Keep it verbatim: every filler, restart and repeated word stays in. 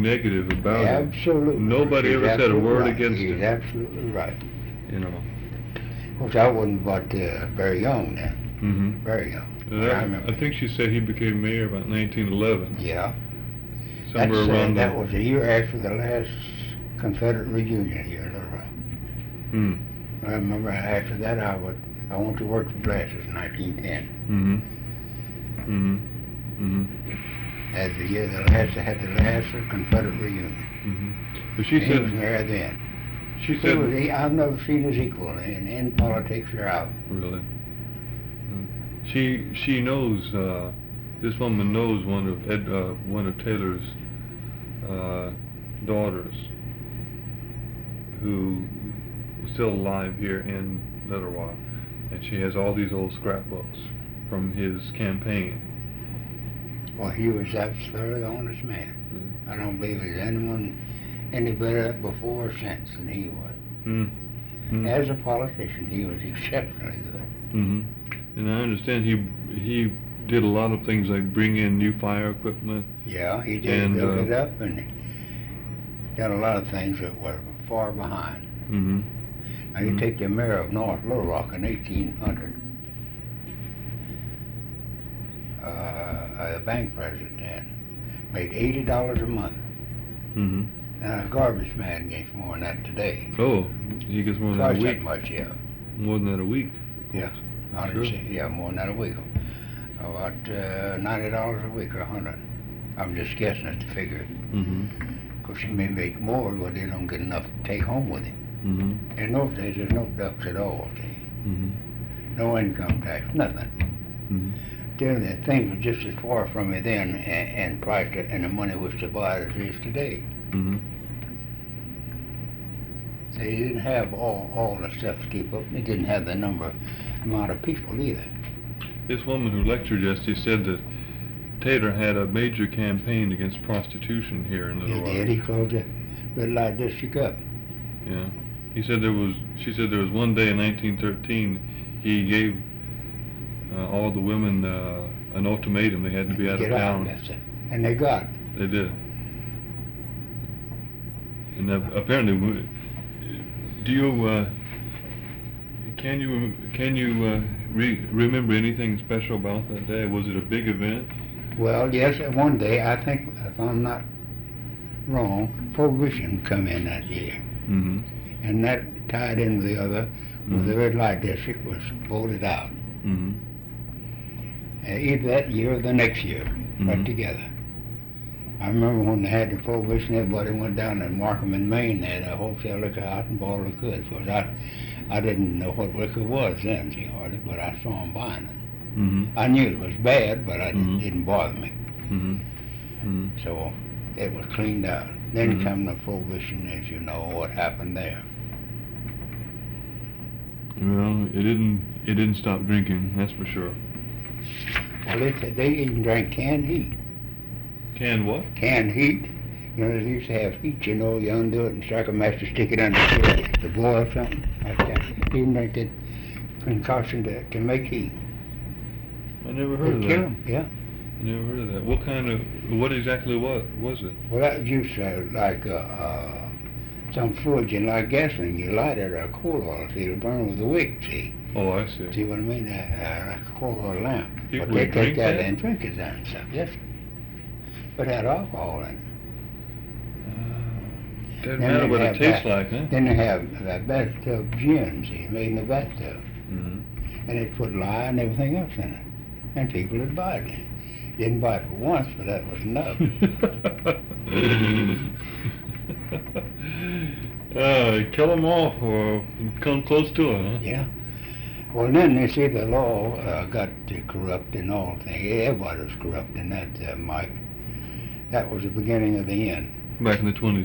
negative about it. Absolutely. Nobody He's ever said a word right. against He's him. absolutely right. You know. Of course, I wasn't but uh, very young then. Mm-hmm. Very young. That, I remember. I think she said he became mayor about nineteen eleven. Yeah. Somewhere That's, uh, around that the, was a year after the last Confederate reunion here in Little Rock. Hmm. I remember after that I would I went to work for Glasses in nineteen ten. Mm-hmm. Mm-hmm. Mm-hmm. As the year the last had the last Confederate reunion. Mm-hmm. But she And said he was there then. she He said was, he, I've never seen his equal in, in politics or out. really. Mm. She she knows uh, this woman knows one of Ed uh, one of Taylor's uh, daughters who is still alive here in Little Rock, and she has all these old scrapbooks from his campaign. Well, he was absolutely the honest man. Mm. I don't believe there's anyone any better before or since than he was. Mm. Mm. As a politician, he was exceptionally good. Mm-hmm. And I understand he he did a lot of things like bring in new fire equipment. Yeah, he did And, build uh, it up and done a lot of things that were far behind. Mm-hmm. Now you Mhm. take the mayor of North Little Rock in eighteen hundred. Uh, a bank president then made eighty dollars a month. Mm-hmm. Now a garbage man gets more than that today. Oh, he gets more than Twice a that week. much, yeah. More than that a week. Of Yeah. course. Hundred Sure. sixty, yeah, more than that a week. About uh, ninety dollars a week or a hundred. I'm just guessing at the figure. Mm-hmm. Of course, he may make more, but they don't get enough to take home with him. Mm-hmm. In those days, there's no ducks at all, see. Mm-hmm. No income tax, nothing. Mm-hmm. Then the things were just as far from me then, and, and priced it, and the money was to buy it as it is today. Mm-hmm. They didn't have all, all the stuff to keep up. They didn't have the number, amount of people either. This woman who lectured yesterday said that Taylor had a major campaign against prostitution here in Little He Rock. did. He closed the red light district up. Yeah. He said there was. She said there was one day in nineteen thirteen he gave uh, all the women uh, an ultimatum. They had to be out Get of out, town. that's it. And they got it. They did. And uh, apparently, w- do you uh, can you can you uh, re- remember anything special about that day? Was it a big event? Well, yes, one day, I think, if I'm not wrong, Prohibition come in that year. Mm-hmm. And that tied in with the other, with Mhm. the red light district was voted out. Mm-hmm. Uh, either that year or the next year, right Mhm. together. I remember when they had the Prohibition, everybody went down to Markham in Maine, they had a wholesale liquor house and bought liquor. Of course, I, I didn't know what liquor was then, see, hardly, but I saw them buying it. Mm-hmm. I knew it was bad, but I didn't, Mhm. didn't bother me. Mm-hmm. Mm-hmm. So it was cleaned out. Then Mhm. come the Prohibition, as you know, what happened there. Well, it didn't. It didn't stop drinking. That's for sure. Well, they, said they even drank canned heat. Canned what? Canned heat. You know, they used to have heat, you know, you undo it and strike a match to stick it under the, the boil or something like that. They even drank it concoction to, to make heat. I never heard of They that. kill 'em, yeah. I never heard of that. What kind of? What exactly was was it? Well, that used to like uh, uh, some fluid, you know, like gasoline. You light it or coal oil, see, it'll burn with the wick, see. Oh, I see. See what I mean? Uh, uh, like a coal oil lamp. People But they would take drink that that? and drink it and stuff, yes. But it had alcohol in it. Doesn't Then matter they what it have tastes that. like, huh? Then they have that bathtub gin, see, made in the bathtub. Mm-hmm. And they put lye and everything else in it. And people would buy it. Didn't buy it for once, but that was enough. uh, kill them off or come close to it, huh? Yeah. Well, then they see the law uh, got uh, corrupt and all things. Everybody was corrupt in that, uh, Mike. That was the beginning of the end. Back in the twenties.